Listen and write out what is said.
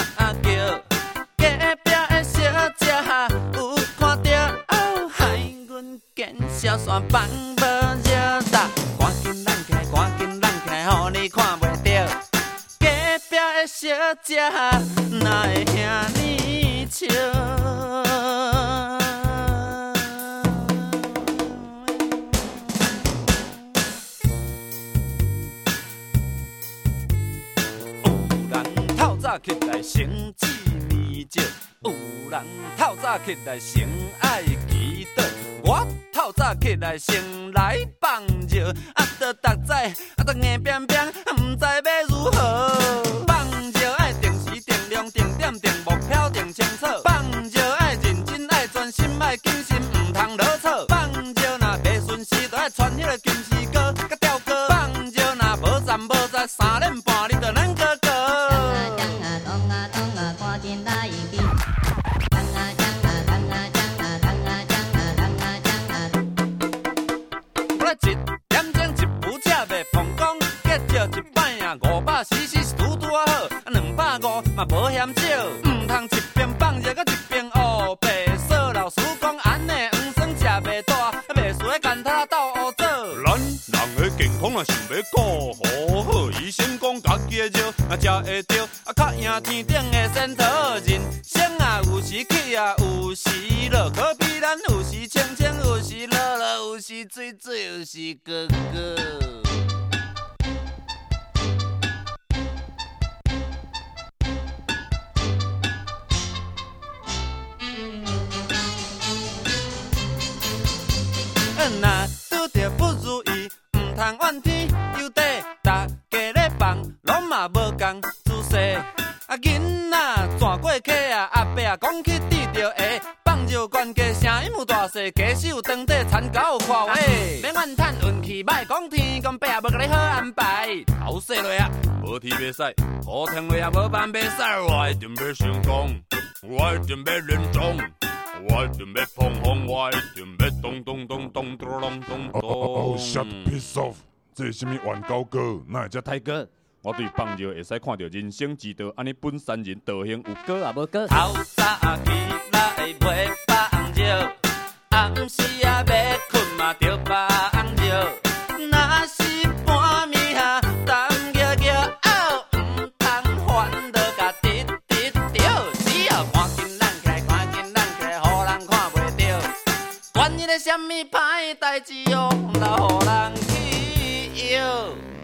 叫。隔壁的小姐有看到，害阮见小山放无热打，赶紧让开，赶紧让开，互你看袂到。隔壁的小姐哪会遐尼笑？透早起来先煮面椒，有人透早起来先爱祈祷，我透早起来先来放尿，倒逐载倒硬扁扁，唔知要如何。放尿爱定时定量定点定目标定清楚，放尿爱认真爱专心爱谨慎，唔通落错。放尿若袂顺时，就爱传迄个金丝歌甲吊歌。放尿若无站无在，3点半你就咱哥哥。一点钟一壶才袂碰讲，结照一摆啊544是拄拄啊好，250嘛无嫌少，唔通一边放热甲一边黑白说。老师讲安尼黄酸食袂大，袂输咧干他斗乌做。咱人的健康若想要顾好好，医生讲家己的药若食会着，较赢天顶的仙桃。人生啊有时起啊有时落，可比咱有时清清，有时落落，有时水水，有时哥哥。若拄着不如意，唔通怨天尤地，大家咧放，拢嘛无共姿势。囡仔转过溪啊，阿伯啊讲去滴着鞋，放尿关家声音有大细，假使有当地参加有看位，免怨叹运气歹，讲天公伯啊无甲你好安排。头洗落啊，无天袂使，雨天落啊无办袂使，我一定要成功，我一定要认真。我一定要碰红，我一定要咚咚咚咚咚咚咚咚。 Oh, shut piss off！ 这是什么冤狗歌？哪会遮太歌？ 我对放尿会使看到人生之道，安尼本山人道行有果也无果。 透早起来袂放尿，暗时啊要困嘛着放尿。若是半暝啊，东摇摇，唔通烦恼甲直直着，只要赶紧让开，赶紧让开，互人看袂着。管伊咧什么歹代志，用到互人去摇。